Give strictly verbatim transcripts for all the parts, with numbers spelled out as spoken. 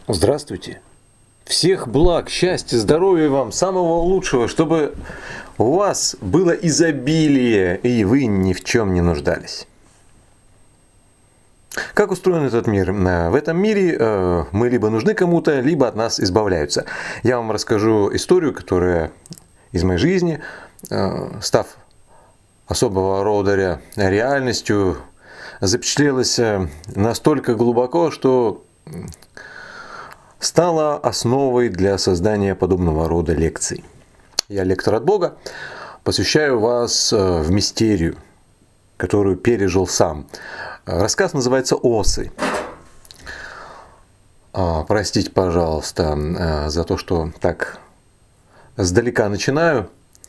Здравствуйте. Всех благ, счастья, здоровья вам, самого лучшего, чтобы у вас было изобилие, и вы ни в чем не нуждались. Как устроен этот мир? В этом мире мы либо нужны кому-то, либо от нас избавляются. Я вам расскажу историю, которая из моей жизни, став особого рода реальностью, запечатлелась настолько глубоко, что стала основой для создания подобного рода лекций. Я лектор от Бога, посвящаю вас в мистерию, которую пережил сам. Рассказ называется «Осы». Простите, пожалуйста, за то, что так сдалека начинаю.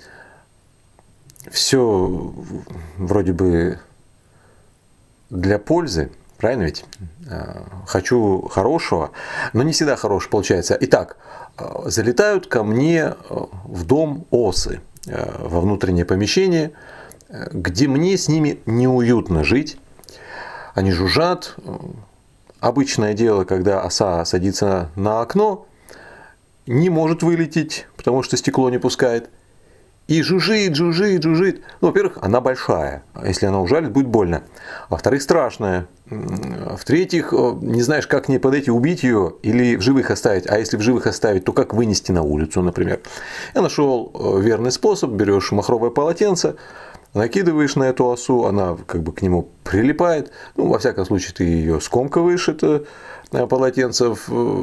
Все вроде бы для пользы. Правильно ведь? Хочу хорошего, но не всегда хорошего получается. Итак, залетают ко мне в дом осы, во внутреннее помещение, где мне с ними неуютно жить. Они жужжат. Обычное дело, когда оса садится на окно, не может вылететь, потому что стекло не пускает. И жужжит, жужжит, жужжит. Ну, во-первых, она большая. Если она ужалит, будет больно. Во-вторых, страшная. В-третьих, не знаешь, как к ней подойти, убить ее или в живых оставить. А если в живых оставить, то как вынести на улицу, например. Я нашел верный способ. Берешь махровое полотенце, накидываешь на эту осу, она как бы к нему прилипает. Ну, во всяком случае, ты ее скомкиваешь, это полотенце,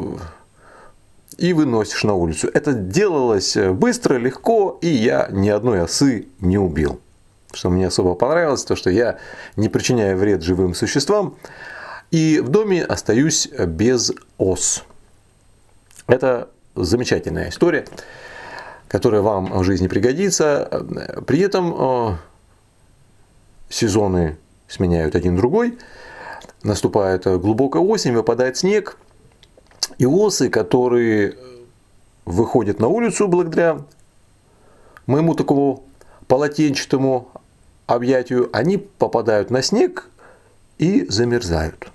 и выносишь на улицу. Это делалось быстро, легко, и я ни одной осы не убил. Что мне особо понравилось, то что я не причиняю вред живым существам, и в доме остаюсь без ос. Это замечательная история, которая вам в жизни пригодится. При этом сезоны сменяют один другой, наступает глубокая осень, выпадает снег. И осы, которые выходят на улицу благодаря моему такому полотенчатому объятию, они попадают на снег и замерзают.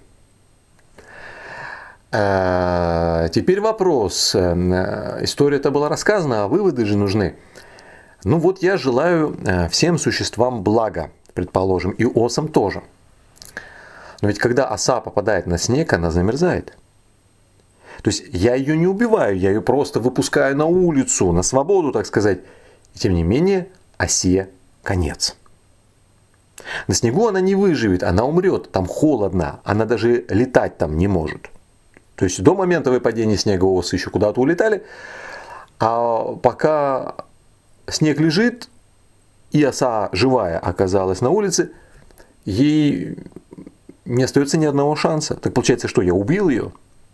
Теперь вопрос. История-то была рассказана, а выводы же нужны. Ну вот я желаю всем существам блага, предположим, и осам тоже. Но ведь когда оса попадает на снег, она замерзает. То есть я ее не убиваю, я ее просто выпускаю на улицу, на свободу, так сказать. И тем не менее, осе конец. На снегу она не выживет, она умрет, там холодно, она даже летать там не может. То есть до момента выпадения снега осы еще куда-то улетали, а пока снег лежит, и оса живая оказалась на улице, ей не остается ни одного шанса. Так получается, что я убил ее?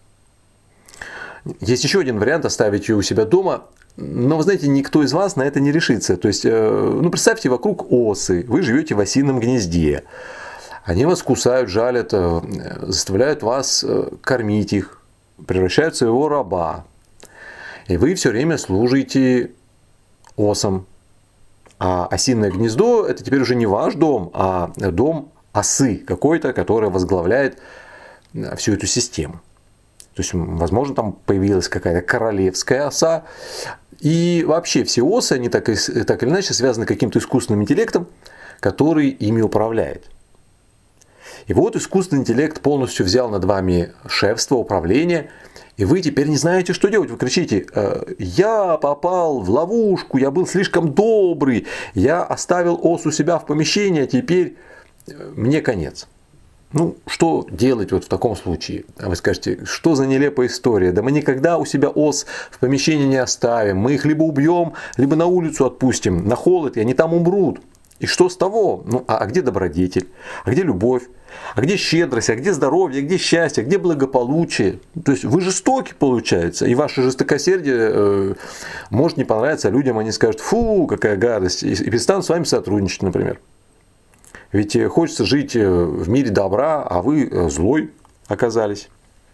Есть еще один вариант — оставить ее у себя дома, но, вы знаете, никто из вас на это не решится. То есть, ну, представьте, вокруг осы, вы живете в осином гнезде, они вас кусают, жалят, заставляют вас кормить их, превращают в своего раба, и вы все время служите осам. А осиное гнездо — это теперь уже не ваш дом, а дом осы какой-то, которая возглавляет всю эту систему. То есть, возможно, там появилась какая-то королевская оса. И вообще все осы, они так, и, так или иначе связаны каким-то искусственным интеллектом, который ими управляет. И вот искусственный интеллект полностью взял над вами шефство, управление, и вы теперь не знаете, что делать. Вы кричите: «Я попал в ловушку, я был слишком добрый, я оставил ос у себя в помещении, а теперь мне конец». Ну, что делать вот в таком случае? Вы скажете, что за нелепая история? Да мы никогда у себя ос в помещении не оставим. Мы их либо убьем, либо на улицу отпустим, на холод, и они там умрут. И что с того? Ну, а где добродетель? А где любовь? А где щедрость? А где здоровье? А где счастье? А где благополучие? То есть вы жестоки, получается. И ваше жестокосердие э, может не понравиться людям. Они скажут: фу, какая гадость. И, и перестанут с вами сотрудничать, например. Ведь хочется жить в мире добра, а вы злой оказались.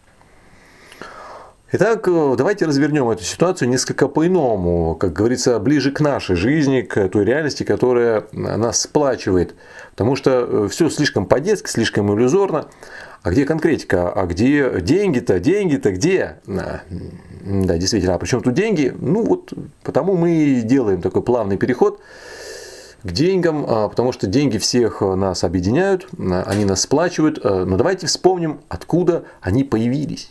Итак, давайте развернем эту ситуацию несколько по-иному, как говорится, ближе к нашей жизни, к той реальности, которая нас сплачивает. Потому что все слишком по-детски, слишком иллюзорно. А где конкретика? А где деньги-то? Деньги-то где? Да, действительно. А при чем тут деньги? Ну вот потому мы и делаем такой плавный переход к деньгам, потому что деньги всех нас объединяют, они нас сплачивают. Но давайте вспомним, откуда они появились.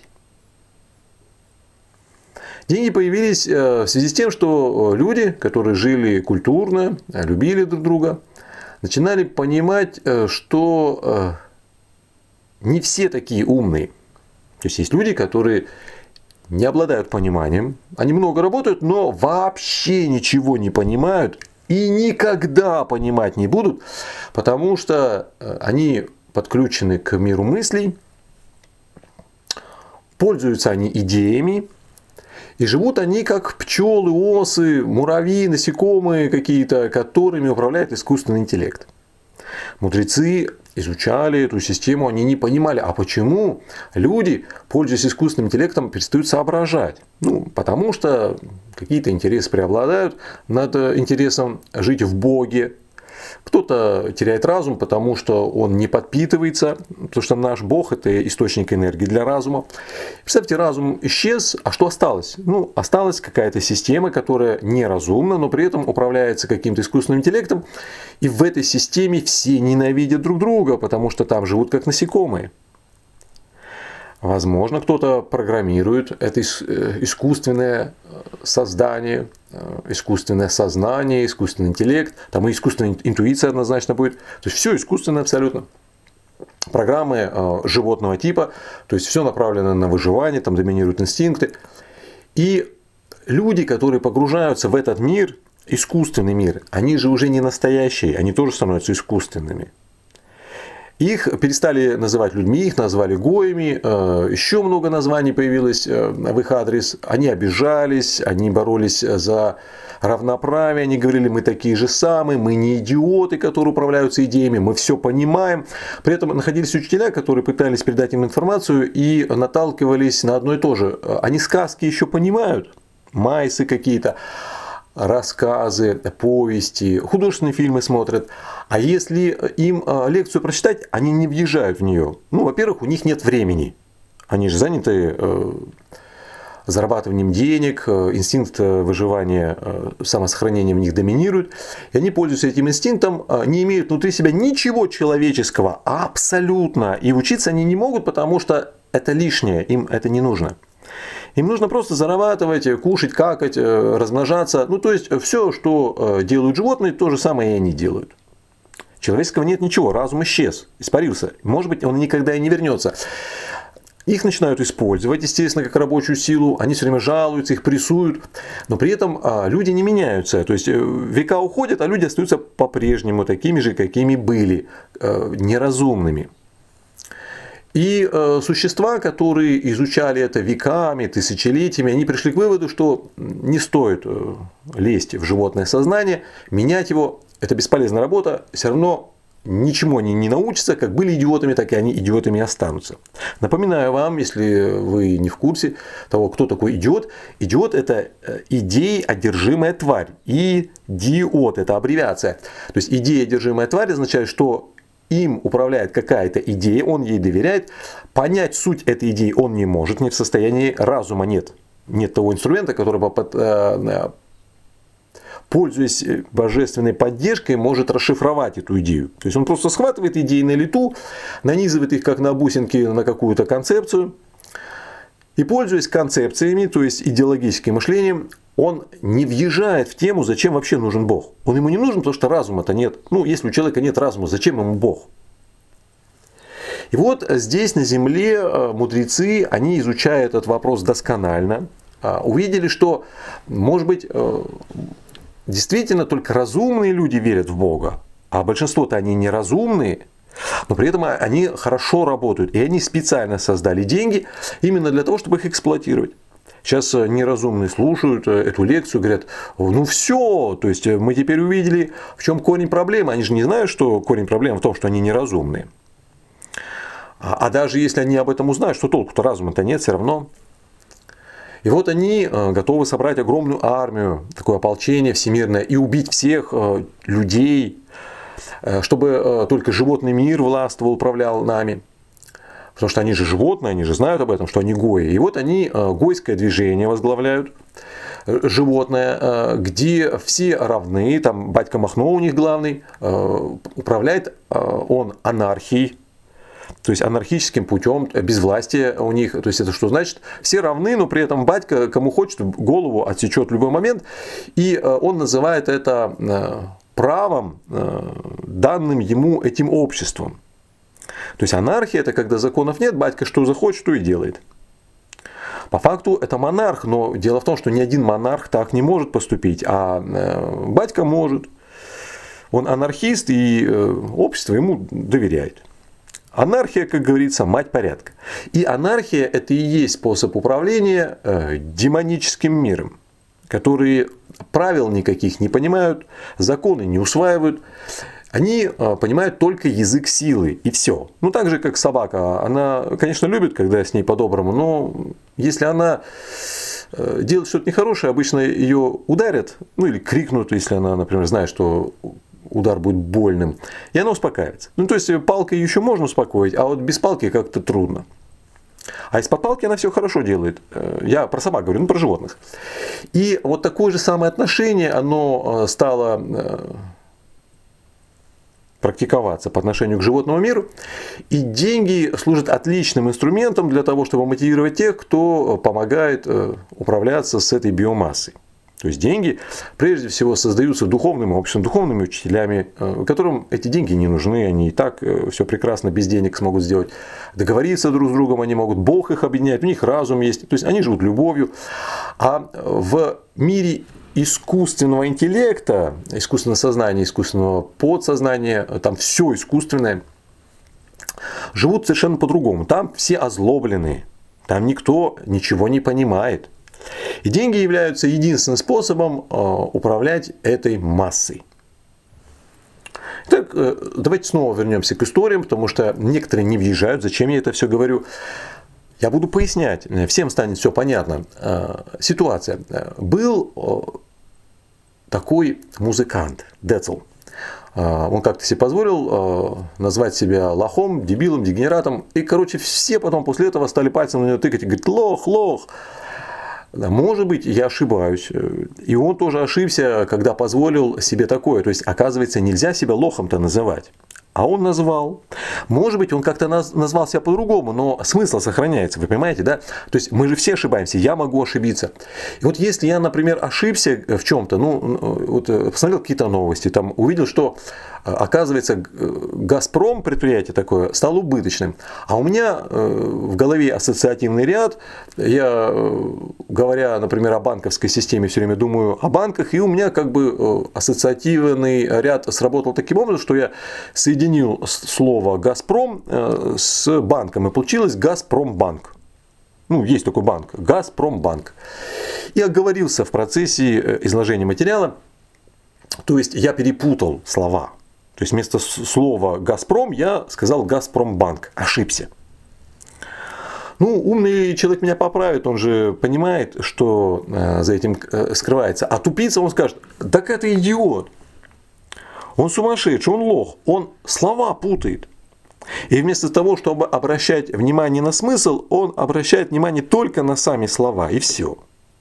Деньги появились в связи с тем, что люди, которые жили культурно, любили друг друга, начинали понимать, что не все такие умные. То есть есть люди, которые не обладают пониманием, они много работают, но вообще ничего не понимают и никогда понимать не будут, потому что они подключены к миру мыслей, пользуются они идеями, и живут они как пчелы, осы, муравьи, насекомые какие-то, которыми управляет искусственный интеллект. Мудрецы изучали эту систему, они не понимали, а почему люди, пользуясь искусственным интеллектом, перестают соображать. Ну, потому что какие-то интересы преобладают над интересом жить в Боге. Кто-то теряет разум, потому что он не подпитывается, потому что наш Бог – это источник энергии для разума. Представьте, разум исчез, а что осталось? Ну, осталась какая-то система, которая неразумна, но при этом управляется каким-то искусственным интеллектом. И в этой системе все ненавидят друг друга, потому что там живут как насекомые. Возможно, кто-то программирует это искусственное создание, искусственное сознание, искусственный интеллект, там и искусственная интуиция однозначно будет. То есть все искусственное абсолютно. Программы животного типа, то есть все направлено на выживание, там доминируют инстинкты. И люди, которые погружаются в этот мир, искусственный мир, они же уже не настоящие, они тоже становятся искусственными. Их перестали называть людьми, их назвали гоями, еще много названий появилось в их адрес. Они обижались, они боролись за равноправие, они говорили, мы такие же самые, мы не идиоты, которые управляются идеями, мы все понимаем. При этом находились учителя, которые пытались передать им информацию и наталкивались на одно и то же. Они сказки еще понимают, майсы какие-то, рассказы, повести, художественные фильмы смотрят. А если им лекцию прочитать, они не въезжают в нее. Ну, во-первых, у них нет времени. Они же заняты зарабатыванием денег, инстинкт выживания, самосохранения в них доминирует. И они, пользуясь этим инстинктом, не имеют внутри себя ничего человеческого абсолютно. И учиться они не могут, потому что это лишнее, им это не нужно. Им нужно просто зарабатывать, кушать, какать, размножаться. Ну, то есть, все, что делают животные, то же самое и они делают. Человеческого нет ничего, разум исчез, испарился. Может быть, он никогда и не вернется. Их начинают использовать, естественно, как рабочую силу. Они все время жалуются, их прессуют. Но при этом люди не меняются. То есть, века уходят, а люди остаются по-прежнему такими же, какими были, неразумными. И э, существа, которые изучали это веками, тысячелетиями, они пришли к выводу, что не стоит э, лезть в животное сознание, менять его, это бесполезная работа, все равно ничему они не научатся, как были идиотами, так и они идиотами останутся. Напоминаю вам, если вы не в курсе того, кто такой идиот. Идиот – это идеей одержимая тварь. Идиот – это аббревиация. То есть идея одержимая тварь означает, что им управляет какая-то идея, он ей доверяет. Понять суть этой идеи он не может, не в состоянии, разума нет. Нет того инструмента, который, пользуясь божественной поддержкой, может расшифровать эту идею. То есть он просто схватывает идеи на лету, нанизывает их как на бусинки на какую-то концепцию. И пользуясь концепциями, то есть идеологическим мышлением, он не въезжает в тему, зачем вообще нужен Бог. Он ему не нужен, потому что разума-то нет. Ну, если у человека нет разума, зачем ему Бог? И вот здесь на земле мудрецы, они изучая этот вопрос досконально, увидели, что, может быть, действительно только разумные люди верят в Бога, а большинство-то они неразумные. Но при этом они хорошо работают. И они специально создали деньги именно для того, чтобы их эксплуатировать. Сейчас неразумные слушают эту лекцию, говорят, ну все, то есть мы теперь увидели, в чем корень проблемы. Они же не знают, что корень проблемы в том, что они неразумные. А даже если они об этом узнают, что толку-то, разума-то нет все равно. И вот они готовы собрать огромную армию, такое ополчение всемирное, и убить всех людей, чтобы только животный мир властвовал, управлял нами. потому что они же животные, они же знают об этом, что они гои. И вот они гойское движение возглавляют, животное, где все равны, там батька Махно у них главный, управляет он анархией, то есть анархическим путем, безвластие у них. То есть это что значит? Все равны, но при этом батька, кому хочет, голову отсечет в любой момент. И он называет это правом, данным ему этим обществом. То есть анархия — это когда законов нет, батька что захочет, то и делает. По факту это монарх, но дело в том, что ни один монарх так не может поступить, а батька может. Он анархист, и общество ему доверяет. Анархия, как говорится, мать порядка. И анархия — это и есть способ управления демоническим миром, которые правил никаких не понимают, законы не усваивают. Они понимают только язык силы, и все. Ну, так же, как собака. Она, конечно, любит, когда с ней по-доброму, но если она делает что-то нехорошее, обычно ее ударят, ну, или крикнут, если она, например, знает, что удар будет больным, и она успокаивается. Ну, то есть, палкой еще можно успокоить, а вот без палки как-то трудно. А из-под палки она все хорошо делает. Я про собак говорю, ну, про животных. И вот такое же самое отношение, оно стало практиковаться по отношению к животному миру. И деньги служат отличным инструментом для того, чтобы мотивировать тех, кто помогает управляться с этой биомассой. То есть деньги прежде всего создаются духовным обществом, духовными учителями, которым эти деньги не нужны, они и так все прекрасно без денег смогут сделать. Договориться друг с другом они могут, Бог их объединяет, у них разум есть, то есть они живут любовью. А в мире искусственного интеллекта, искусственного сознания, искусственного подсознания, там все искусственное, живут совершенно по-другому. Там все озлобленные, там никто ничего не понимает. И деньги являются единственным способом управлять этой массой. Итак, давайте снова вернемся к историям, потому что некоторые не въезжают. Зачем я это все говорю? Я буду пояснять, всем станет все понятно. Ситуация. Был такой музыкант, Децл. Он как-то себе позволил назвать себя лохом, дебилом, дегенератом. И, короче, все потом после этого стали пальцем на него тыкать и говорить: лох, лох. Может быть, я ошибаюсь. И он тоже ошибся, когда позволил себе такое. То есть, оказывается, нельзя себя лохом-то называть. А он назвал. Может быть, он как-то назвал себя по-другому, но смысл сохраняется, вы понимаете, да? То есть, мы же все ошибаемся, я могу ошибиться. И вот если я, например, ошибся в чем-то, ну, вот посмотрел какие-то новости, там увидел, что, оказывается, Газпром, предприятие такое, стало убыточным. А у меня в голове ассоциативный ряд, я, говоря, например, о банковской системе, все время думаю о банках, и у меня как бы ассоциативный ряд сработал таким образом, что я соединил слово «Газпром» с банком, и получилось «Газпромбанк». Ну, есть такой банк, «Газпромбанк». И оговорился в процессе изложения материала, то есть я перепутал слова. То есть вместо слова «Газпром» я сказал «Газпромбанк», ошибся. Ну, умный человек меня поправит, он же понимает, что за этим скрывается. А тупица, он скажет: так это идиот. Он сумасшедший, он лох, он слова путает. И вместо того, чтобы обращать внимание на смысл, он обращает внимание только на сами слова, и все.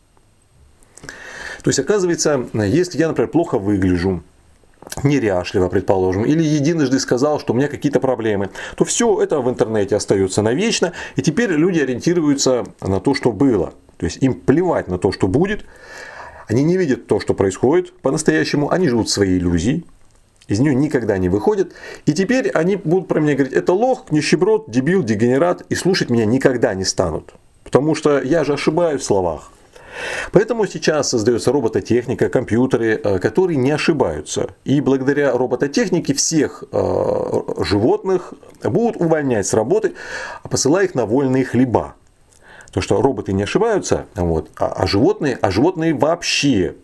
То есть, оказывается, если я, например, плохо выгляжу, неряшливо, предположим, или единожды сказал, что у меня какие-то проблемы, то все это в интернете остается навечно, и теперь люди ориентируются на то, что было. То есть, им плевать на то, что будет, они не видят то, что происходит по-настоящему, они живут в своей иллюзии. Из нее никогда не выходят. И теперь они будут про меня говорить: это лох, нищеброд, дебил, дегенерат. И слушать меня никогда не станут. Потому что я же ошибаюсь в словах. Поэтому сейчас создается робототехника, компьютеры, которые не ошибаются. И благодаря робототехнике всех животных будут увольнять с работы, посылая их на вольные хлеба. Потому что роботы не ошибаются, вот, а животные, а животные вообще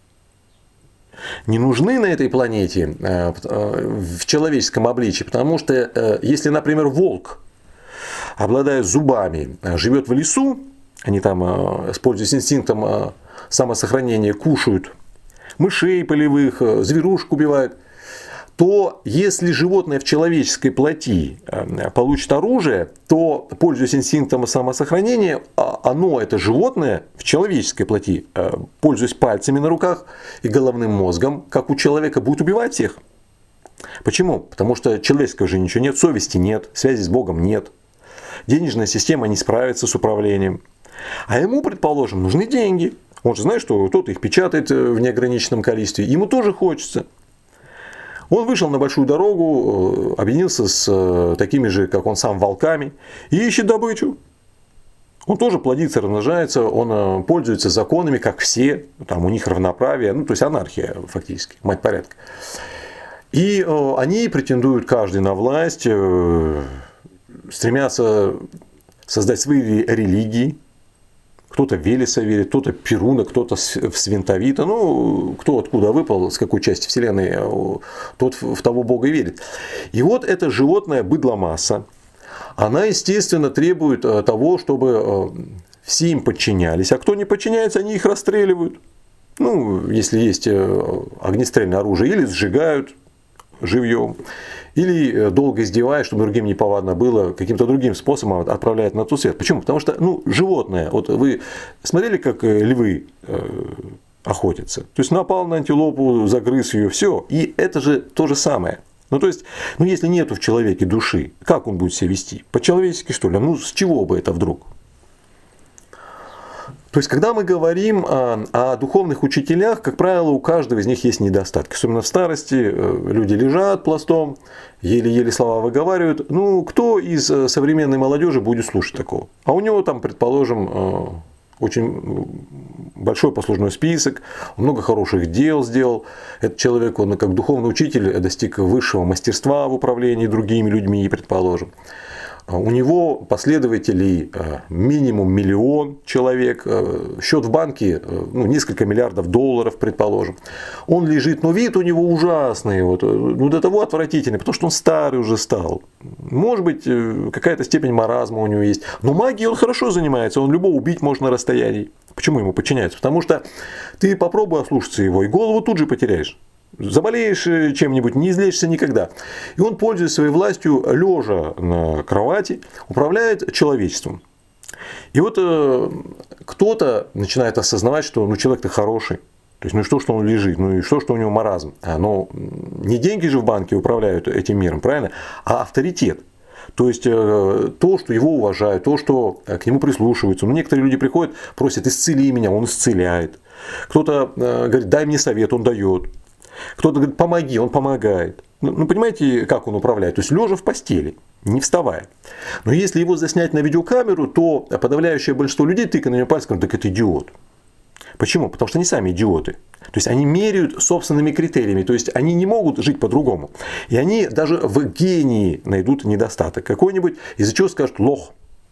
не нужны на этой планете в человеческом обличии, потому что если, например, волк, обладая зубами, живет в лесу, они там, используясь инстинктом самосохранения, кушают мышей полевых, зверушек убивают, то если животное в человеческой плоти получит оружие, то, пользуясь инстинктом самосохранения, оно, это животное в человеческой плоти, пользуясь пальцами на руках и головным мозгом, как у человека, будет убивать всех. Почему? Потому что человеческого же ничего нет, совести нет, связи с Богом нет. Денежная система не справится с управлением. А ему, предположим, нужны деньги. Он же знает, что кто-то их печатает в неограниченном количестве. Ему тоже хочется. Он вышел на большую дорогу, объединился с такими же, как он сам, волками и ищет добычу. Он тоже плодится, размножается, он пользуется законами, как все. Там у них равноправие, ну, то есть анархия фактически, мать порядка. И они претендуют каждый на власть, стремятся создать свои религии. Кто-то в Велеса верит, кто-то в Перуна, кто-то в Свинтовита. Ну, кто откуда выпал, с какой части Вселенной, тот в того Бога и верит. И вот эта животная быдломасса, она, естественно, требует того, чтобы все им подчинялись. А кто не подчиняется, они их расстреливают. Ну, если есть огнестрельное оружие, или сжигают живьем, или долго издеваясь, чтобы другим неповадно было, каким-то другим способом отправляют на тот свет. Почему? Потому что, ну, животное, вот вы смотрели, как львы э, охотятся? То есть напал на антилопу, загрыз ее, все. И это же то же самое. Ну, то есть, ну, если нету в человеке души, как он будет себя вести? По-человечески, что ли? Ну, с чего бы это вдруг? То есть, когда мы говорим о, о духовных учителях, как правило, у каждого из них есть недостатки. Особенно в старости люди лежат пластом, еле-еле слова выговаривают. Ну, кто из современной молодежи будет слушать такого? А у него там, предположим, очень большой послужной список, много хороших дел сделал. Этот человек, он как духовный учитель достиг высшего мастерства в управлении другими людьми, предположим. У него последователей минимум миллион человек, счет в банке ну, несколько миллиардов долларов, предположим. Он лежит, но вид у него ужасный, вот, ну, до того отвратительный, потому что он старый уже стал. Может быть, какая-то степень маразма у него есть. Но магией он хорошо занимается, он любого убить может на расстоянии. Почему ему подчиняются? Потому что ты попробуй ослушаться его, и голову тут же потеряешь. Заболеешь чем-нибудь, не излечишься никогда. И он, пользуясь своей властью, лежа на кровати, управляет человечеством. И вот э, кто-то начинает осознавать, что ну, человек-то хороший. То есть, ну и что, что он лежит, ну и что, что у него маразм. А, ну, не деньги же в банке управляют этим миром, правильно? А авторитет. То есть, э, то, что его уважают, то, что к нему прислушиваются. Ну, некоторые люди приходят, просят, исцели меня, он исцеляет. Кто-то э, говорит, дай мне совет, он дает. Кто-то говорит, помоги, он помогает. Ну, ну, понимаете, как он управляет? То есть, лежа в постели, не вставая. Но если его заснять на видеокамеру, то подавляющее большинство людей тыкают на него пальцем, так это идиот. Почему? Потому что они сами идиоты. То есть, они меряют собственными критериями. То есть, они не могут жить по-другому. И они даже в гении найдут недостаток какой-нибудь, из-за чего скажут лох.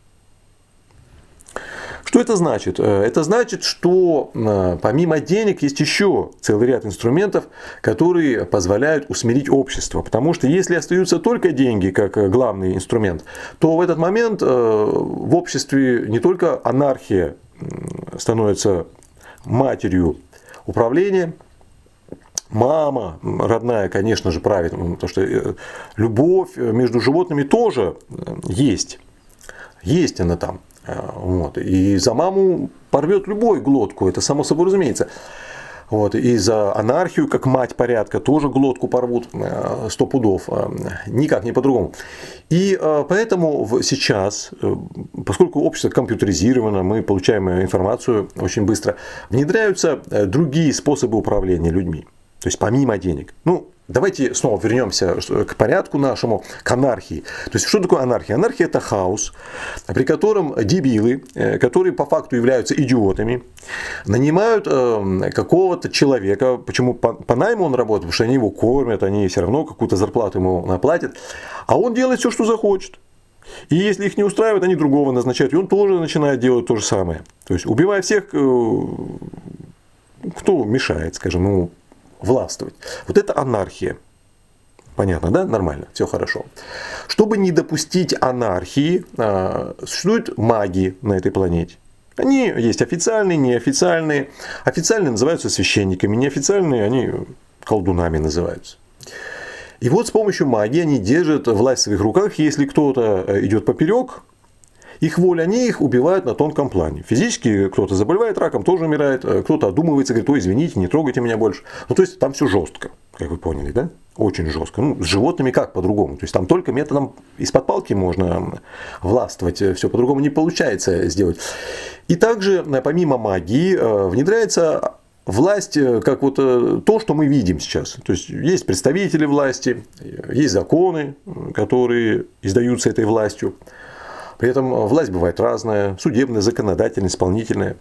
Что это значит? Это значит, что помимо денег есть еще целый ряд инструментов, которые позволяют усмирить общество. Потому что если остаются только деньги как главный инструмент, то в этот момент в обществе не только анархия становится матерью управления, мама родная, конечно же, правит, потому что любовь между животными тоже есть. Есть она там. Вот. И за маму порвет любой глотку, это само собой разумеется. Вот. И за анархию, как мать порядка, тоже глотку порвут сто пудов, никак не по-другому. И поэтому сейчас, поскольку общество компьютеризировано, мы получаем информацию очень быстро, внедряются другие способы управления людьми. То есть помимо денег. Ну, давайте снова вернемся к порядку нашему, к анархии. То есть, что такое анархия? Анархия – это хаос, при котором дебилы, которые по факту являются идиотами, нанимают какого-то человека. Почему по найму он работает? Потому что они его кормят, они все равно какую-то зарплату ему платят. А он делает все, что захочет. И если их не устраивает, они другого назначают. И он тоже начинает делать то же самое. То есть, убивая всех, кто мешает, скажем, ему властвовать. Вот это анархия. Понятно, да? Нормально, все хорошо. Чтобы не допустить анархии, существуют маги на этой планете. Они есть официальные, неофициальные. Официальные называются священниками, неофициальные они колдунами называются. И вот с помощью магии они держат власть в своих руках. Если кто-то идет поперек их воли, они их убивают на тонком плане. Физически кто-то заболевает раком, тоже умирает, кто-то одумывается, говорит: ой, извините, не трогайте меня больше. Ну, то есть там все жестко, как вы поняли, да? Очень жестко. Ну, с животными как по-другому? То есть там только методом из-под палки можно властвовать, все по-другому не получается сделать. И также, помимо магии, внедряется власть как вот то, что мы видим сейчас. То есть есть представители власти, есть законы, которые издаются этой властью. При этом власть бывает разная: судебная, законодательная, исполнительная.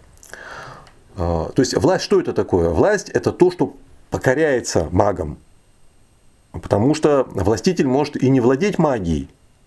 То есть власть что это такое? Власть это то, что покоряется магам. Потому что властитель может и не владеть магией.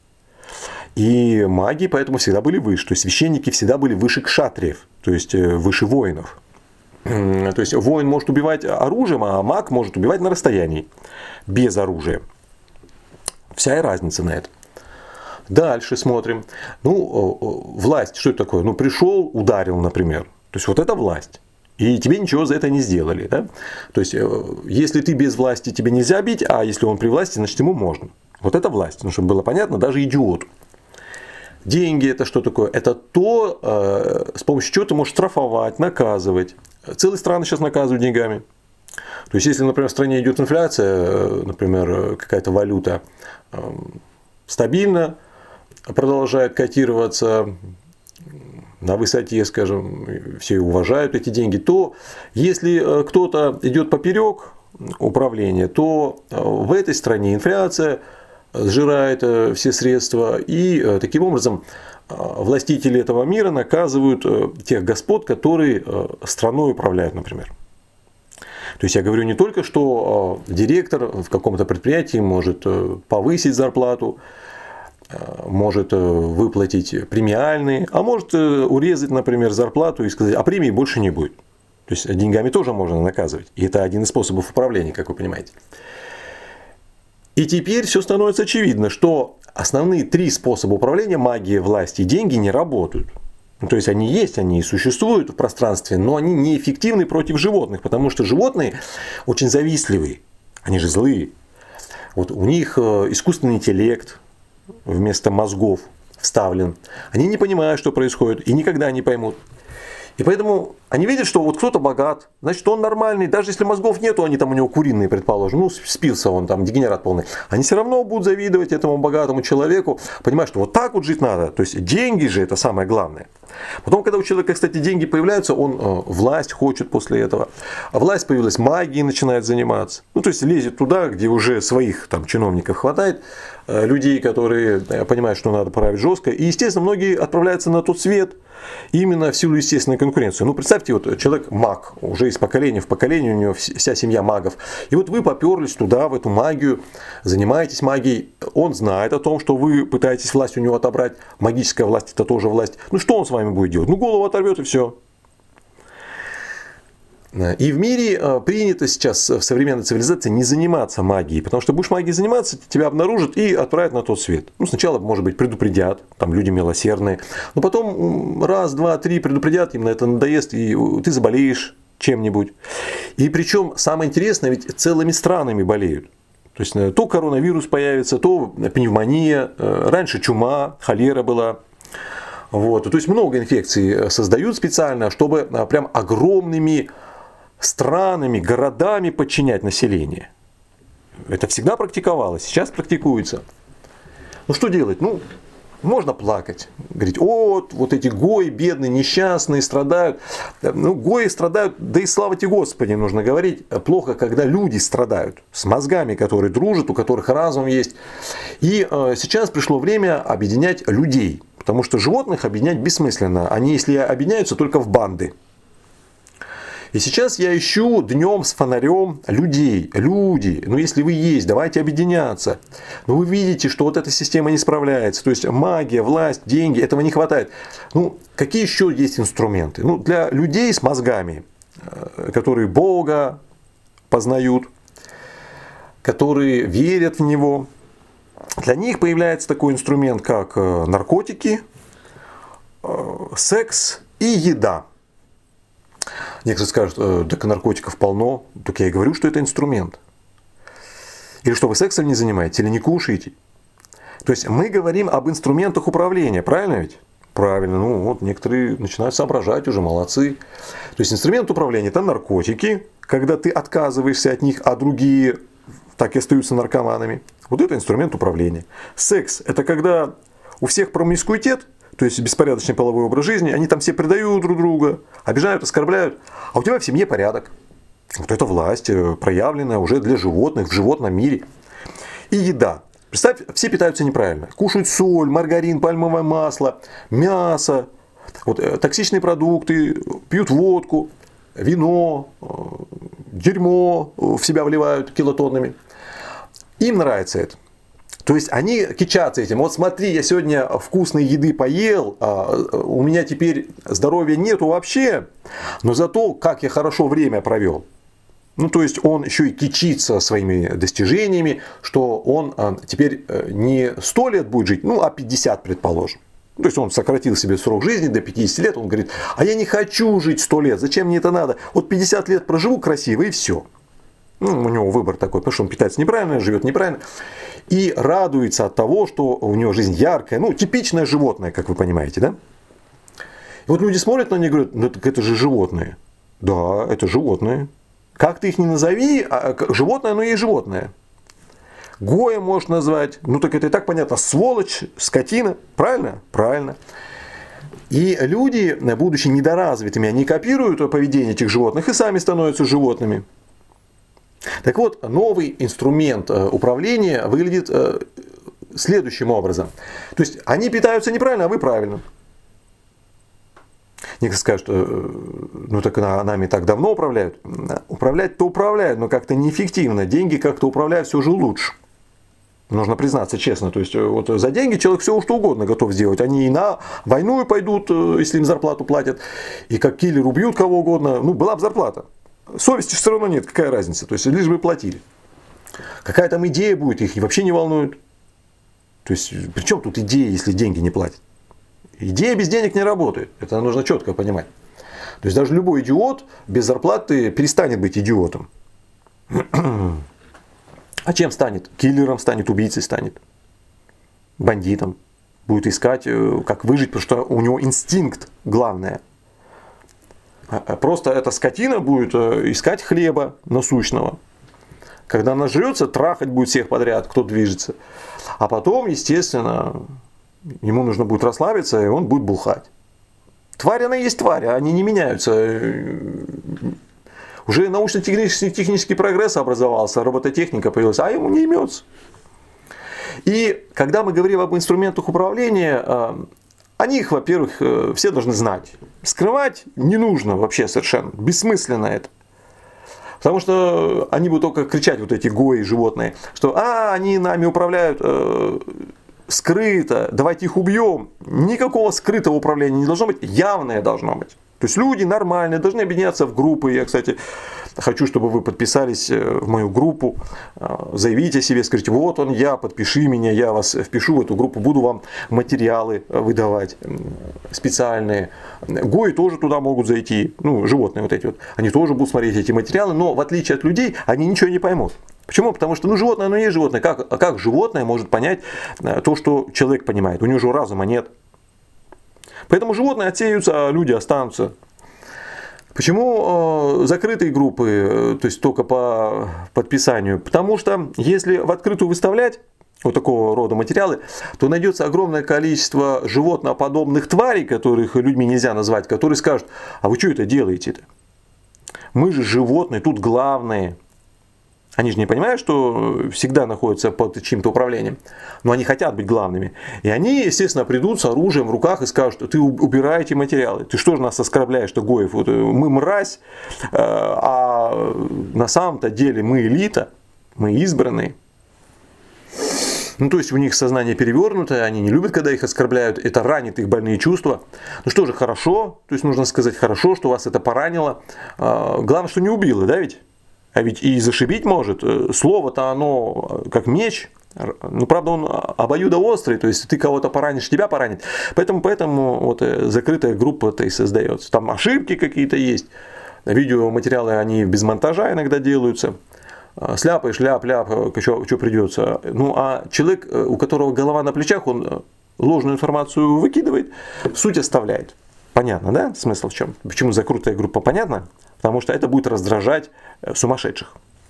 И маги поэтому всегда были выше. То есть священники всегда были выше кшатриев, то есть выше воинов. То есть воин может убивать оружием, а маг может убивать на расстоянии, без оружия. Вся и разница на этом. Дальше смотрим. Ну, власть, что это такое? Ну, пришел, ударил, например. То есть вот это власть. И тебе ничего за это не сделали. Да? То есть, если ты без власти, тебе нельзя бить, а если он при власти, значит ему можно. Вот это власть. Ну, чтобы было понятно, даже идиоту. Деньги это что такое? Это то, с помощью чего ты можешь штрафовать, наказывать. Целые страны сейчас наказывают деньгами. То есть, если, например, в стране идет инфляция, например, какая-то валюта стабильно продолжает котироваться на высоте, скажем, все все эти деньги, то если кто-то идет поперек управления, то в этой стране инфляция сжирает все средства, и таким образом властители этого мира наказывают тех господ, которые страной управляют, например. То есть я говорю не только, что директор в каком-то предприятии может повысить зарплату, может выплатить премиальные, а может урезать, например, зарплату и сказать: а премии больше не будет. То есть деньгами тоже можно наказывать. И это один из способов управления, как вы понимаете. И теперь все становится очевидно, что основные три способа управления — магия, власть и деньги — не работают. Ну, то есть они есть, они существуют в пространстве, но они неэффективны против животных, потому что животные очень завистливые, они же злые. Вот у них искусственный интеллект вместо мозгов вставлен. Они не понимают, что происходит, и никогда не поймут. И поэтому они видят, что вот кто-то богат, значит, он нормальный. Даже если мозгов нету, они там у него куриные, предположим, ну, спился он там, дегенерат полный. Они все равно будут завидовать этому богатому человеку, понимая, что вот так вот жить надо. То есть деньги же это самое главное. Потом, когда у человека, кстати, деньги появляются, он э, власть хочет после этого. А власть появилась, магией начинает заниматься. Ну, то есть лезет туда, где уже своих там чиновников хватает, э, людей, которые э, понимают, что надо править жестко. И, естественно, многие отправляются на тот свет именно в силу естественной конкуренции. Ну, представьте, вот человек маг, уже из поколения в поколение, у него вся семья магов. И вот вы поперлись туда, в эту магию, занимаетесь магией. Он знает о том, что вы пытаетесь власть у него отобрать. Магическая власть — это тоже власть. Ну, что он с вами будет делать? Ну, голову оторвет и все. И в мире принято сейчас в современной цивилизации не заниматься магией, потому что будешь магией заниматься, тебя обнаружат и отправят на тот свет. Ну, сначала, может быть, предупредят, там люди милосердные, но потом раз, два, три предупредят, им на это надоест, и ты заболеешь чем-нибудь. И причем самое интересное, ведь целыми странами болеют. То есть то коронавирус появится, то пневмония, раньше чума, холера была. Вот. То есть много инфекций создают специально, чтобы прям огромными странами, городами подчинять население. Это всегда практиковалось, сейчас практикуется. Ну что делать? Ну, можно плакать. Говорить: о, вот эти гои, бедные, несчастные, страдают. Ну, гои страдают, да и слава тебе Господи, нужно говорить. Плохо, когда люди страдают. С мозгами, которые дружат, у которых разум есть. И э, сейчас пришло время объединять людей. Потому что животных объединять бессмысленно. Они, если объединяются, только в банды. И сейчас я ищу днем с фонарем людей. Люди, ну если вы есть, давайте объединяться. Но вы видите, что вот эта система не справляется. То есть магия, власть, деньги, этого не хватает. Ну, какие еще есть инструменты? Ну, для людей с мозгами, которые Бога познают, которые верят в Него, для них появляется такой инструмент, как наркотики, секс и еда. Некоторые скажут: так наркотиков полно. Так я и говорю, что это инструмент. Или что, вы сексом не занимаетесь, или не кушаете? То есть мы говорим об инструментах управления, правильно ведь? Правильно, ну вот некоторые начинают соображать уже, молодцы. То есть инструмент управления — это наркотики, когда ты отказываешься от них, а другие так и остаются наркоманами. Вот это инструмент управления. Секс — это когда у всех промискуитет, то есть беспорядочный половой образ жизни, они там все предают друг друга, обижают, оскорбляют, а у тебя в семье порядок. Вот это власть, проявленная уже для животных в животном мире. И еда. Представь, все питаются неправильно. Кушают соль, маргарин, пальмовое масло, мясо, вот, э, токсичные продукты, пьют водку, вино, э, дерьмо в себя вливают килотоннами. Им нравится это. То есть они кичатся этим. Вот смотри, я сегодня вкусной еды поел, а у меня теперь здоровья нету вообще, но зато как я хорошо время провел. Ну, то есть он еще и кичится своими достижениями, что он теперь не сто лет будет жить, ну, а пятьдесят, предположим. То есть он сократил себе срок жизни до пятидесяти лет, он говорит, а я не хочу жить сто лет, зачем мне это надо? Вот пятьдесят лет проживу красиво и все. Ну, у него выбор такой, потому что он питается неправильно, живет неправильно. И радуется от того, что у него жизнь яркая, ну, типичное животное, как вы понимаете, да? И вот люди смотрят на них и говорят, ну, так это же животные. Да, это животные. Как ты их ни назови, а животное, оно и есть животное. Гоя можешь назвать, ну так это и так понятно, сволочь, скотина, правильно? Правильно. И люди, будучи недоразвитыми, они копируют поведение этих животных и сами становятся животными. Так вот, новый инструмент управления выглядит следующим образом. То есть они питаются неправильно, а вы правильно. Некоторые скажут, что ну так нами так давно управляют. Управлять-то управляют, но как-то неэффективно. Деньги как-то управляют все же лучше. Нужно признаться честно. То есть вот за деньги человек все что угодно готов сделать. Они и на войну пойдут, если им зарплату платят, и как киллер убьют кого угодно. Ну, была бы зарплата. Совести все равно нет, какая разница. То есть лишь бы платили. Какая там идея будет, их вообще не волнует. То есть при чем тут идея, если деньги не платят? Идея без денег не работает. Это нужно четко понимать. То есть даже любой идиот без зарплаты перестанет быть идиотом. А чем станет? Киллером станет, убийцей станет. Бандитом. Будет искать, как выжить, потому что у него инстинкт главное. Просто эта скотина будет искать хлеба насущного. Когда она жрется, трахать будет всех подряд, кто движется. А потом, естественно, ему нужно будет расслабиться, и он будет бухать. Тварь, она есть тварь, они не меняются. Уже научно-технический технический прогресс образовался, робототехника появилась, а ему не имется. И когда мы говорим об инструментах управления, о них, во-первых, все должны знать. Скрывать не нужно вообще совершенно, бессмысленно это. Потому что они будут только кричать, вот эти гои животные, что а, они нами управляют э, скрыто, давайте их убьем. Никакого скрытого управления не должно быть, явное должно быть. То есть люди нормальные, должны объединяться в группы. Я, кстати, хочу, чтобы вы подписались в мою группу, заявите о себе, скажите, вот он я, подпиши меня, я вас впишу в эту группу, буду вам материалы выдавать специальные. Гои тоже туда могут зайти, ну, животные вот эти вот, они тоже будут смотреть эти материалы, но в отличие от людей, они ничего не поймут. Почему? Потому что ну, животное, оно и есть животное. Как, как животное может понять то, что человек понимает? У него же разума нет. Поэтому животные отсеются, а люди останутся. Почему э, закрытые группы, э, то есть только по подписанию? Потому что если в открытую выставлять вот такого рода материалы, то найдется огромное количество животноподобных тварей, которых людьми нельзя назвать, которые скажут, а вы что это делаете-то? Мы же животные, тут главные. Они же не понимают, что всегда находятся под чьим-то управлением, но они хотят быть главными. И они, естественно, придут с оружием в руках и скажут, ты убирай эти материалы, ты что же нас оскорбляешь-то, Гоев? Вот мы мразь, а на самом-то деле мы элита, мы избранные. Ну, то есть у них сознание перевернутое, они не любят, когда их оскорбляют, это ранит их больные чувства. Ну что же, хорошо, то есть нужно сказать хорошо, что вас это поранило. Главное, что не убило, да ведь? А ведь и зашибить может. Слово-то оно как меч. Ну, правда, он обоюдоострый. То есть, ты кого-то поранишь, тебя поранит. Поэтому, поэтому вот закрытая группа-то и создается. Там ошибки какие-то есть. Видеоматериалы, они без монтажа иногда делаются. сляпаешь, ляп, ляп, что придется. Ну, а человек, у которого голова на плечах, он ложную информацию выкидывает, суть оставляет. Понятно, да, смысл в чем? Почему закрытая группа? Понятно? Потому что это будет раздражать сумасшедших.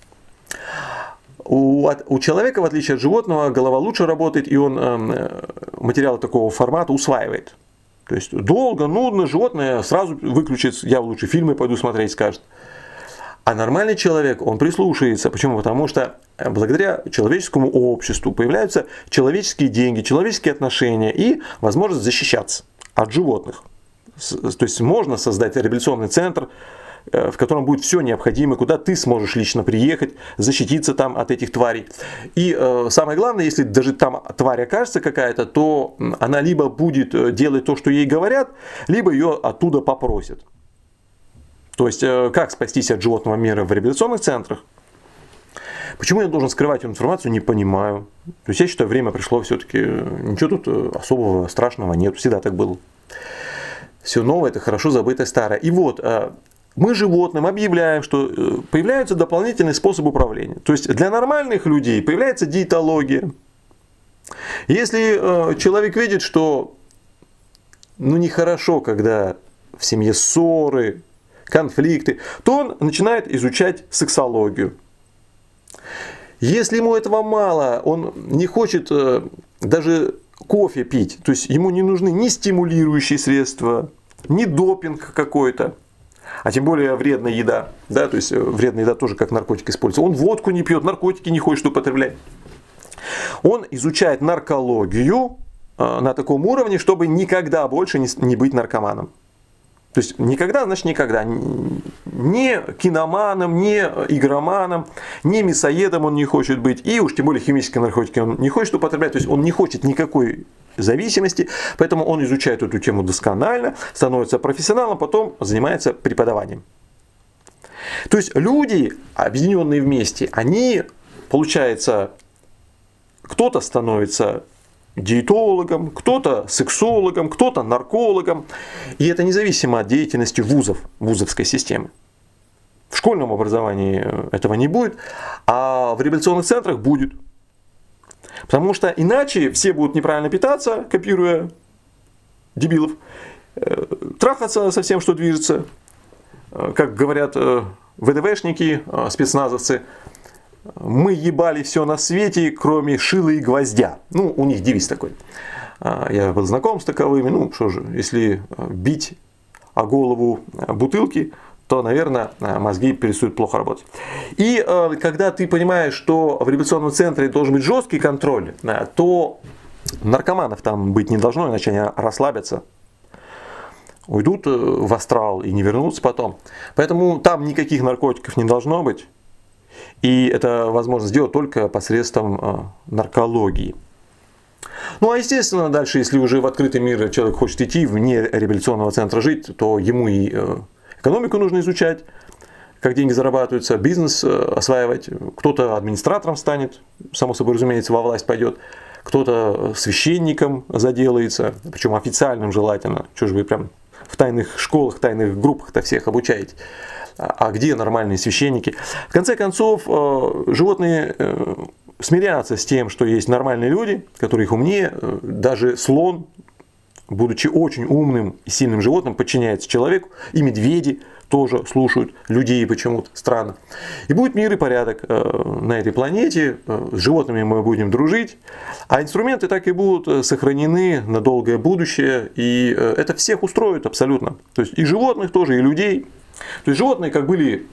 У, у человека, в отличие от животного, голова лучше работает, и он э, материалы такого формата усваивает. То есть долго, нудно, животное сразу выключит, я лучше фильмы пойду смотреть, скажет. А нормальный человек, он прислушается. Почему? Потому что благодаря человеческому обществу появляются человеческие деньги, человеческие отношения и возможность защищаться от животных. То есть можно создать реабилитационный центр, в котором будет все необходимое, куда ты сможешь лично приехать, защититься там от этих тварей. И э, самое главное, если даже там тварь окажется какая-то, то она либо будет делать то, что ей говорят, либо ее оттуда попросят. То есть, э, как спастись от животного мира в реабилитационных центрах? Почему я должен скрывать эту информацию, не понимаю. То есть я считаю, время пришло все-таки, ничего тут особого страшного нет, всегда так было. Все новое, это хорошо забытое старое. И вот, э, мы животным объявляем, что появляются дополнительные способы управления. То есть для нормальных людей появляется диетология. Если э, человек видит, что ну, нехорошо, когда в семье ссоры, конфликты, то он начинает изучать сексологию. Если ему этого мало, он не хочет э, даже кофе пить, то есть ему не нужны ни стимулирующие средства, ни допинг какой-то. А тем более вредная еда. Да, то есть вредная еда тоже как наркотик используется. Он водку не пьет, наркотики не хочет употреблять. Он изучает наркологию на таком уровне, чтобы никогда больше не быть наркоманом. То есть никогда, значит никогда. Ни киноманом, ни игроманом, ни мясоедом он не хочет быть. И уж тем более химические наркотики он не хочет употреблять. То есть он не хочет никакой зависимости. Поэтому он изучает эту тему досконально, становится профессионалом, потом занимается преподаванием. То есть люди, объединенные вместе, они, получается, кто-то становится диетологом, кто-то сексологом, кто-то наркологом. И это независимо от деятельности вузов, вузовской системы. В школьном образовании этого не будет, а в реабилитационных центрах будет. Потому что иначе все будут неправильно питаться, копируя дебилов, трахаться со всем, что движется. Как говорят ВДВшники, спецназовцы, мы ебали все на свете, кроме шила и гвоздя. Ну, у них девиз такой. Я был знаком с таковыми. Ну, что же, если бить о голову бутылки, то, наверное, мозги перестают плохо работать. И э, когда ты понимаешь, что в реабилитационном центре должен быть жесткий контроль, э, то наркоманов там быть не должно, иначе они расслабятся, уйдут в астрал и не вернутся потом. Поэтому там никаких наркотиков не должно быть. И это возможно сделать только посредством э, наркологии. Ну, а естественно, дальше, если уже в открытый мир человек хочет идти, вне реабилитационного центра жить, то ему и э, экономику нужно изучать, как деньги зарабатываются, бизнес осваивать. Кто-то администратором станет, само собой разумеется, во власть пойдет. Кто-то священником заделается, причем официальным желательно. Чего же вы прям в тайных школах, тайных группах-то всех обучаете? А где нормальные священники? В конце концов, животные смирятся с тем, что есть нормальные люди, которые их умнее. Даже слон, будучи очень умным и сильным животным, подчиняется человеку. И медведи тоже слушают людей почему-то. Странно. И будет мир и порядок на этой планете. С животными мы будем дружить. А инструменты так и будут сохранены на долгое будущее. И это всех устроит абсолютно. То есть и животных тоже, и людей. То есть животные как были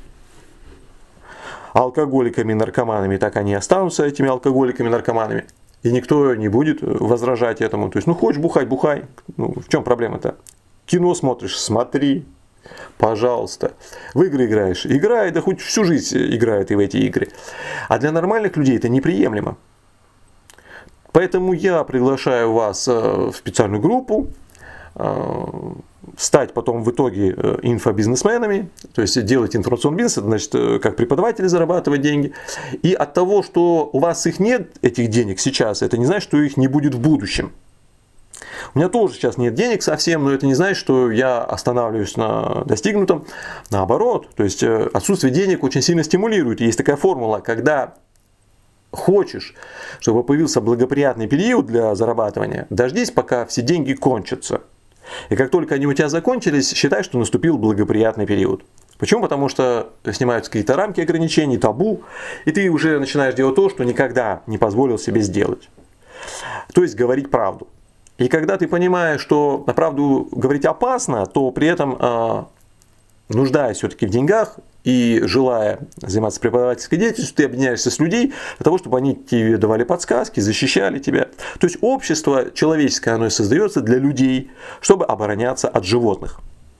алкоголиками, наркоманами, так они и останутся этими алкоголиками, наркоманами. И никто не будет возражать этому. То есть, ну хочешь бухать, бухай. Ну, в чем проблема-то? Кино смотришь, смотри. Пожалуйста. В игры играешь. Играй, да хоть всю жизнь играют и в эти игры. А для нормальных людей это неприемлемо. Поэтому я приглашаю вас в специальную группу, стать потом в итоге инфобизнесменами, то есть делать информационный бизнес, это значит, как преподаватели зарабатывать деньги. И от того, что у вас их нет, этих денег сейчас, это не значит, что их не будет в будущем. У меня тоже сейчас нет денег совсем, но это не значит, что я останавливаюсь на достигнутом. Наоборот, то есть отсутствие денег очень сильно стимулирует. Есть такая формула, когда хочешь, чтобы появился благоприятный период для зарабатывания, дождись, пока все деньги кончатся. И как только они у тебя закончились, считай, что наступил благоприятный период. Почему? Потому что снимаются какие-то рамки ограничений, табу, и ты уже начинаешь делать то, что никогда не позволил себе сделать. То есть говорить правду. И когда ты понимаешь, что на правду говорить опасно, то при этом, э, нуждаясь все-таки в деньгах и желая заниматься преподавательской деятельностью, ты объединяешься с людьми для того, чтобы они тебе давали подсказки, защищали тебя. То есть общество человеческое, оно и создается для людей, чтобы обороняться от животных.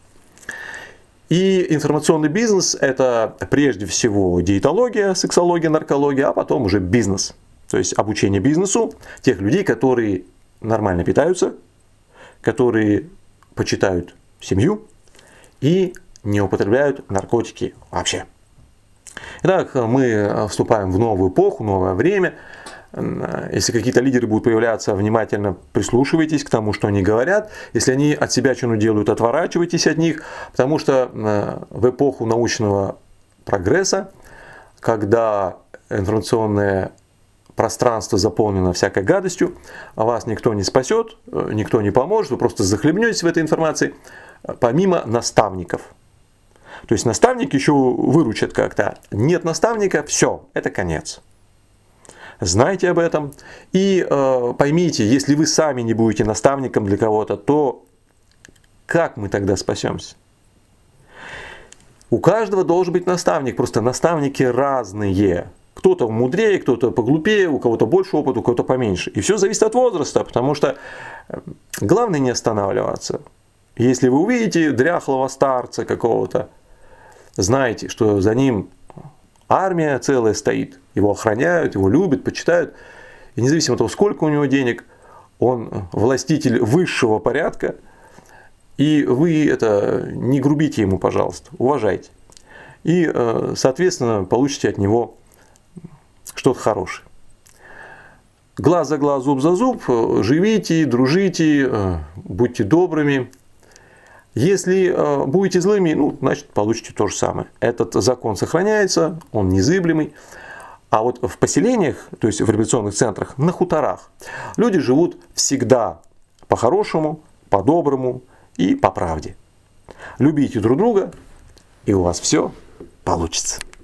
И информационный бизнес – это прежде всего диетология, сексология, наркология, а потом уже бизнес. То есть обучение бизнесу тех людей, которые нормально питаются, которые почитают семью и не употребляют наркотики вообще. Итак, мы вступаем в новую эпоху, новое время. Если какие-то лидеры будут появляться, внимательно прислушивайтесь к тому, что они говорят. Если они от себя что-нибудь делают, отворачивайтесь от них, потому что в эпоху научного прогресса, когда информационное пространство заполнено всякой гадостью, вас никто не спасет, никто не поможет, вы просто захлебнетесь в этой информации, помимо наставников. То есть наставник еще выручит как-то. Нет наставника, все, это конец. Знайте об этом и э, поймите, если вы сами не будете наставником для кого-то, то как мы тогда спасемся? У каждого должен быть наставник, просто наставники разные. Кто-то мудрее, кто-то поглупее, у кого-то больше опыта, у кого-то поменьше. И все зависит от возраста, потому что главное не останавливаться. Если вы увидите дряхлого старца какого-то, знаете, что за ним армия целая стоит, его охраняют, его любят, почитают. И независимо от того, сколько у него денег, он властитель высшего порядка. И вы это не грубите ему, пожалуйста, уважайте. И, соответственно, получите от него что-то хорошее. Глаз за глаз, зуб за зуб, живите, дружите, будьте добрыми. Если э, будете злыми, ну, значит, получите то же самое. Этот закон сохраняется, он незыблемый. А вот в поселениях, то есть в реабилитационных центрах, на хуторах, люди живут всегда по-хорошему, по-доброму и по правде. Любите друг друга, и у вас все получится.